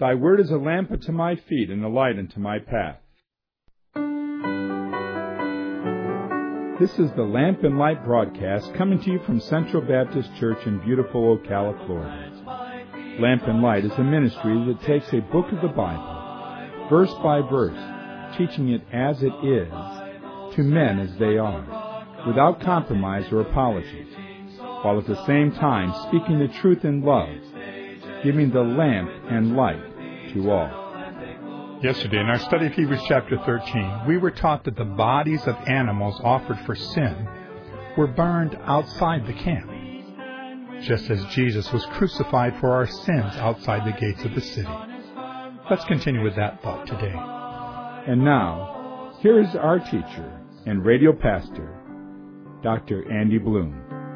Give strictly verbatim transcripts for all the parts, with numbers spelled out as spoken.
Thy word is a lamp unto my feet and a light unto my path. This is the Lamp and Light broadcast coming to you from Central Baptist Church in beautiful Ocala, Florida. Lamp and Light is a ministry that takes a book of the Bible, verse by verse, teaching it as it is, to men as they are, without compromise or apology, while at the same time speaking the truth in love, giving the lamp and light to all. Yesterday, in our study of Hebrews chapter thirteen, we were taught that the bodies of animals offered for sin were burned outside the camp, just as Jesus was crucified for our sins outside the gates of the city. Let's continue with that thought today. And now, here is our teacher and radio pastor, Doctor Andy Bloom.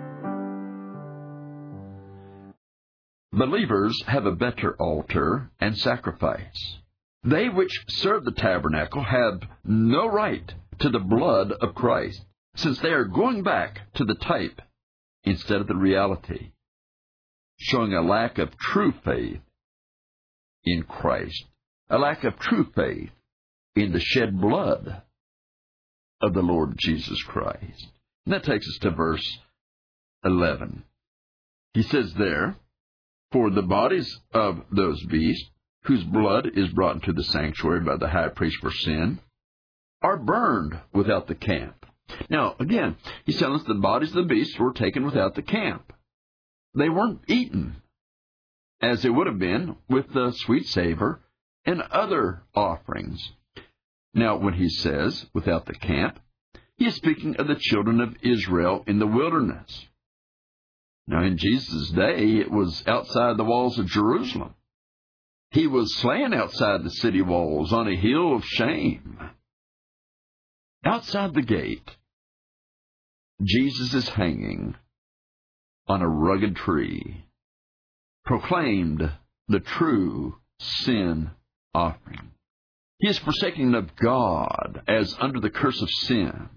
Believers have a better altar and sacrifice. They which serve the tabernacle have no right to the blood of Christ, since they are going back to the type instead of the reality, showing a lack of true faith in Christ, a lack of true faith in the shed blood of the Lord Jesus Christ. And that takes us to verse eleven. He says there, "For the bodies of those beasts, whose blood is brought into the sanctuary by the high priest for sin, are burned without the camp." Now, again, he's telling us the bodies of the beasts were taken without the camp. They weren't eaten, as it would have been with the sweet savor and other offerings. Now, when he says without the camp, he is speaking of the children of Israel in the wilderness. Now, in Jesus' day, it was outside the walls of Jerusalem. He was slain outside the city walls on a hill of shame. Outside the gate, Jesus is hanging on a rugged tree, proclaimed the true sin offering. He is forsaken of God as under the curse of sin.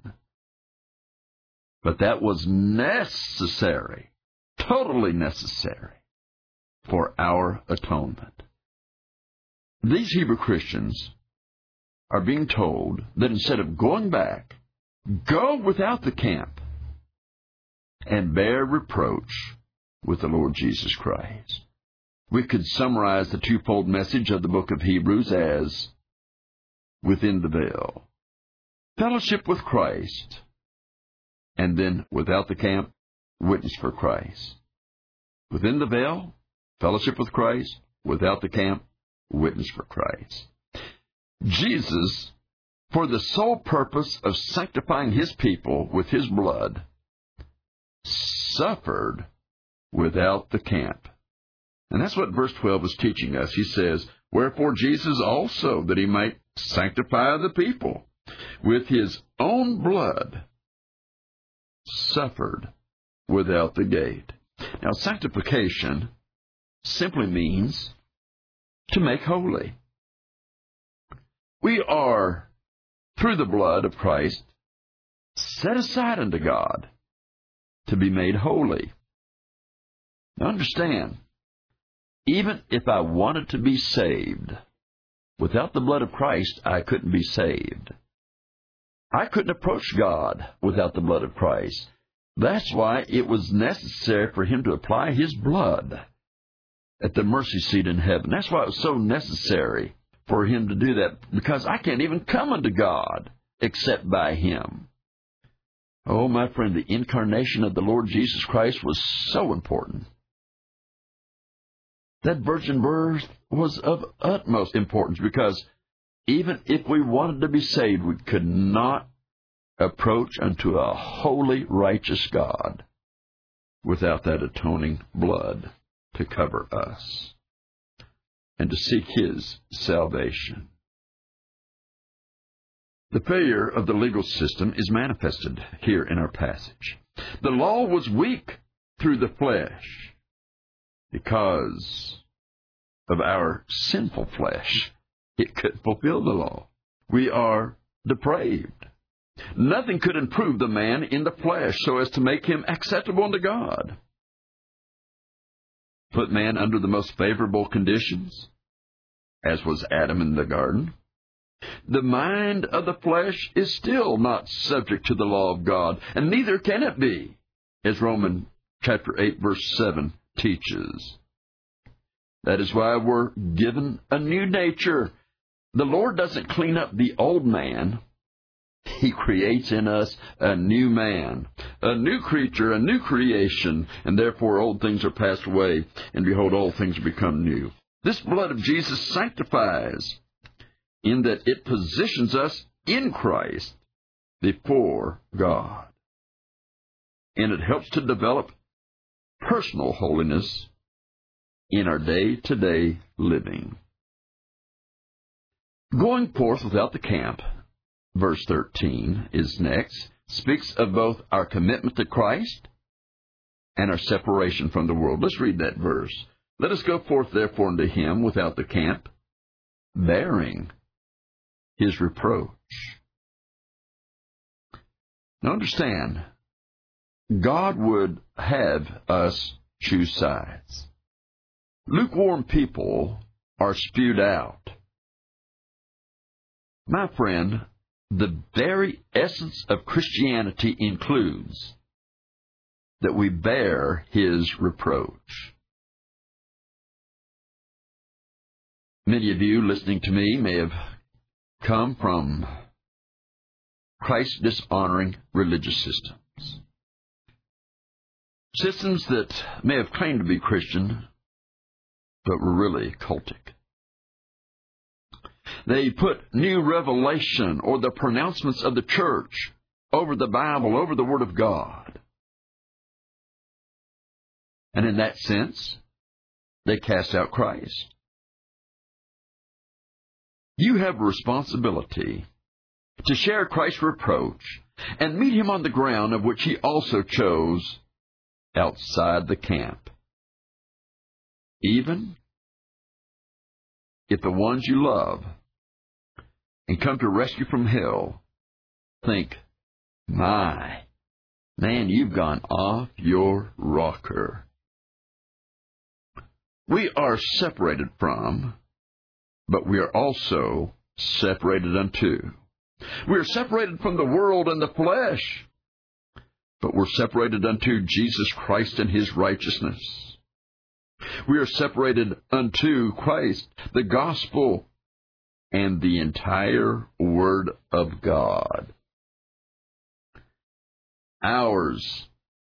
But that was necessary, totally necessary, for our atonement. These Hebrew Christians are being told that instead of going back, go without the camp and bear reproach with the Lord Jesus Christ. We could summarize the twofold message of the book of Hebrews as within the veil, fellowship with Christ, and then without the camp, witness for Christ. Within the veil, fellowship with Christ, without the camp, witness for Christ. Jesus, for the sole purpose of sanctifying his people with his blood, suffered without the camp. And that's what verse twelve is teaching us. He says, "Wherefore Jesus also, that he might sanctify the people with his own blood, suffered without the gate." Now, sanctification simply means to make holy. We are, through the blood of Christ, set aside unto God to be made holy. Now understand, even if I wanted to be saved, without the blood of Christ, I couldn't be saved. I couldn't approach God without the blood of Christ. That's why it was necessary for him to apply his blood at the mercy seat in heaven. That's why it was so necessary for him to do that, because I can't even come unto God except by him. Oh, my friend, the incarnation of the Lord Jesus Christ was so important. That virgin birth was of utmost importance, because even if we wanted to be saved, we could not approach unto a holy, righteous God without that atoning blood to cover us and to seek his salvation. The failure of the legal system is manifested here in our passage. The law was weak through the flesh because of our sinful flesh. It couldn't fulfill the law. We are depraved. Nothing could improve the man in the flesh so as to make him acceptable unto God. Put man under the most favorable conditions, as was Adam in the garden. The mind of the flesh is still not subject to the law of God, and neither can it be, as Romans chapter eight, verse seven teaches. That is why we're given a new nature. The Lord doesn't clean up the old man. He creates in us a new man, a new creature, a new creation, and therefore old things are passed away, and behold, all things become new. This blood of Jesus sanctifies, in that it positions us in Christ before God. And it helps to develop personal holiness in our day-to-day living. Going forth without the camp, verse thirteen is next, speaks of both our commitment to Christ and our separation from the world. Let's read that verse. Let us go forth therefore unto him without the camp, bearing his reproach. Now understand, God would have us choose sides. Lukewarm people are spewed out. My friend, the very essence of Christianity includes that we bear his reproach. Many of you listening to me may have come from Christ-dishonoring religious systems. Systems that may have claimed to be Christian, but were really cultic. They put new revelation or the pronouncements of the church over the Bible, over the Word of God. And in that sense, they cast out Christ. You have a responsibility to share Christ's reproach and meet him on the ground of which he also chose outside the camp. Even if the ones you love and come to rescue from hell think, my, man, you've gone off your rocker. We are separated from, but we are also separated unto. We are separated from the world and the flesh, but we're separated unto Jesus Christ and his righteousness. We are separated unto Christ, the gospel, and the entire Word of God. Ours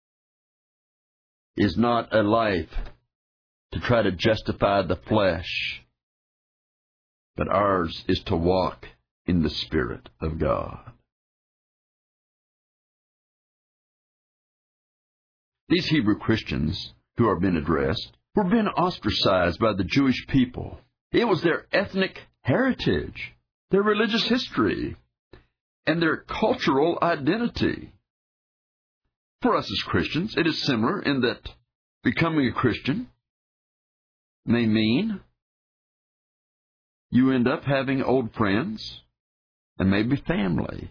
is not a life to try to justify the flesh, but ours is to walk in the Spirit of God. These Hebrew Christians who are being addressed were being ostracized by the Jewish people. It was their ethnic heritage, their religious history, and their cultural identity. For us as Christians, it is similar in that becoming a Christian may mean you end up having old friends and maybe family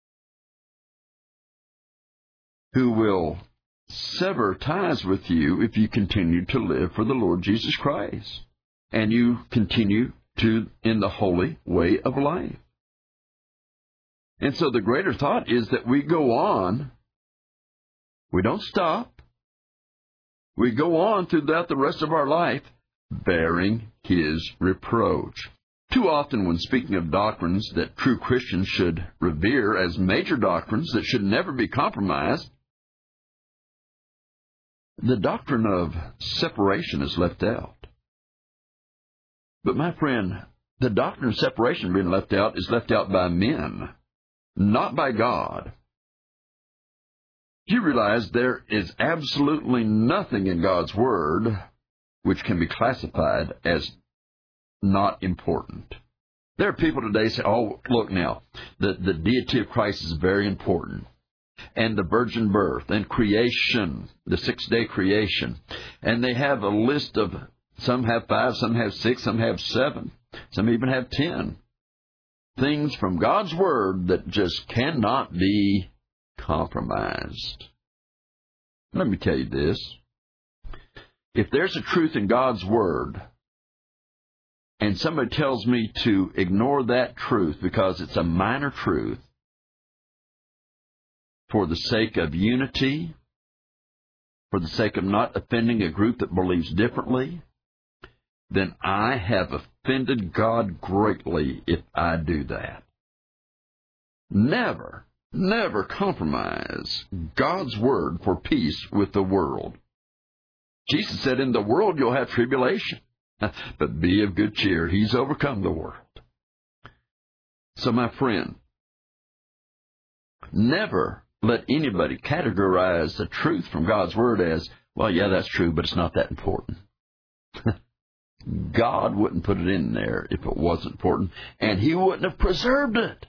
who will sever ties with you if you continue to live for the Lord Jesus Christ and you continue to in the holy way of life. And so the greater thought is that we go on. We don't stop. We go on throughout the rest of our life bearing his reproach. Too often when speaking of doctrines that true Christians should revere as major doctrines that should never be compromised, the doctrine of separation is left out. But my friend, the doctrine of separation being left out is left out by men, not by God. You realize there is absolutely nothing in God's Word which can be classified as not important. There are people today who say, oh, look now, the, the deity of Christ is very important. And the virgin birth and creation, the six-day creation. And they have a list of, some have five, some have six, some have seven, some even have ten things from God's Word that just cannot be compromised. Let me tell you this. If there's a truth in God's Word and somebody tells me to ignore that truth because it's a minor truth for the sake of unity, for the sake of not offending a group that believes differently, then I have offended God greatly if I do that. Never, never compromise God's word for peace with the world. Jesus said, in the world you'll have tribulation, but be of good cheer. He's overcome the world. So, my friend, never let anybody categorize the truth from God's word as, well, yeah, that's true, but it's not that important. God wouldn't put it in there if it wasn't important, and He wouldn't have preserved it.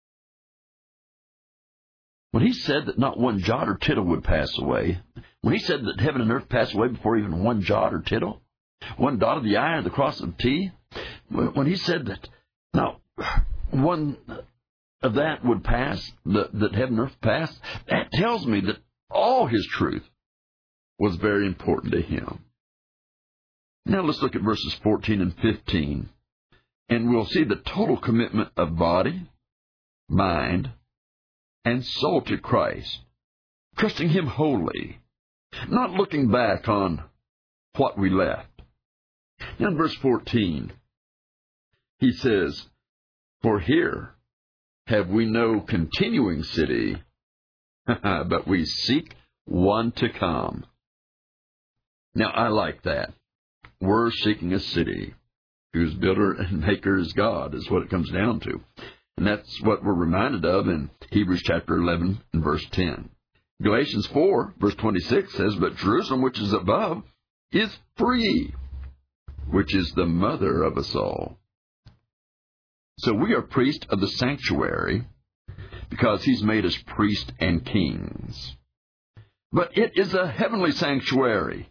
When He said that not one jot or tittle would pass away, when He said that heaven and earth pass away before even one jot or tittle, one dot of the I or the cross of the T, when He said that not one of that would pass, that, that heaven and earth pass, that tells me that all His truth was very important to Him. Now let's look at verses fourteen and fifteen, and we'll see the total commitment of body, mind, and soul to Christ, trusting Him wholly, not looking back on what we left. Now in verse fourteen, he says, for here have we no continuing city, but we seek one to come. Now I like that. We're seeking a city whose builder and maker is God, is what it comes down to. And that's what we're reminded of in Hebrews chapter eleven and verse ten. Galatians four, verse twenty-six says, but Jerusalem which is above is free, which is the mother of us all. So we are priests of the sanctuary because He's made us priests and kings. But it is a heavenly sanctuary.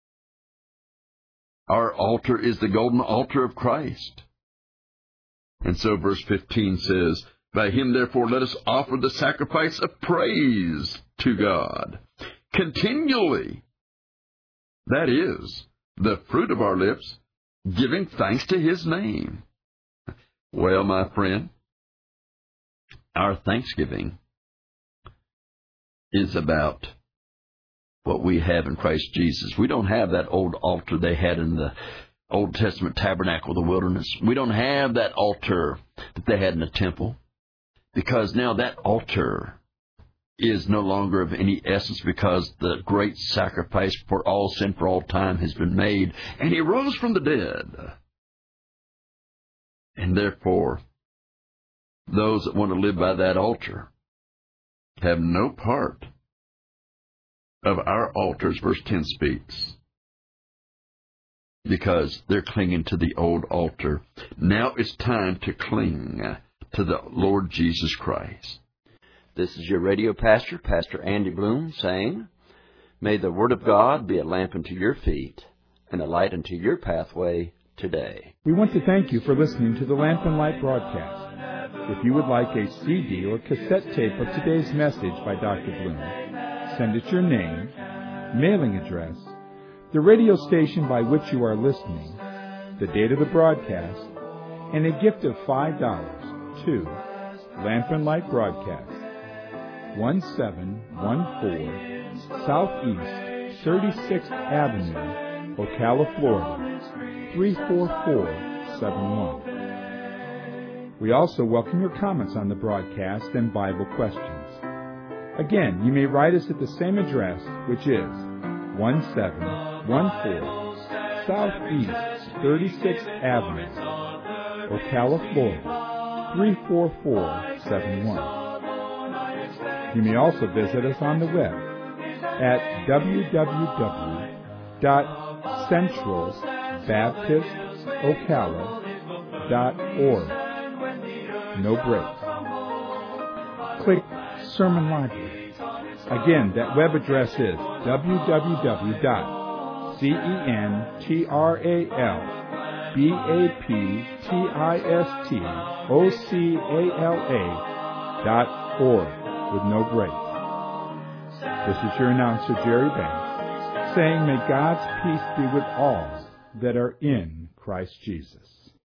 Our altar is the golden altar of Christ. And so verse fifteen says, by Him therefore let us offer the sacrifice of praise to God continually. That is, the fruit of our lips, giving thanks to His name. Well, my friend, our thanksgiving is about what we have in Christ Jesus. We don't have that old altar they had in the Old Testament tabernacle of the wilderness. We don't have that altar that they had in the temple, because now that altar is no longer of any essence, because the great sacrifice for all sin for all time has been made, and He rose from the dead. And therefore, those that want to live by that altar have no part of our altars, verse ten speaks, because they're clinging to the old altar. Now it's time to cling to the Lord Jesus Christ. This is your radio pastor, Pastor Andy Bloom, saying, may the Word of God be a lamp unto your feet and a light unto your pathway today. We want to thank you for listening to the Lamp and Light broadcast. If you would like a C D or cassette tape of today's message by Doctor Bloom, send it your name, mailing address, the radio station by which you are listening, the date of the broadcast, and a gift of five dollars to Lamp and Light Broadcast, one seven one four Southeast thirty-sixth Avenue, Ocala, Florida, three four four seven one. We also welcome your comments on the broadcast and Bible questions. Again, you may write us at the same address, which is one seven one four Southeast thirty-sixth Avenue, Ocala, Florida, three four four seven one. You may also visit us on the web at w w w dot central baptist ocala dot org. No breaks. Click Sermon Library. Again, that web address is w w w dot central baptist ocala dot org with no breaks. This is your announcer, Jerry Banks, saying, may God's peace be with all that are in Christ Jesus.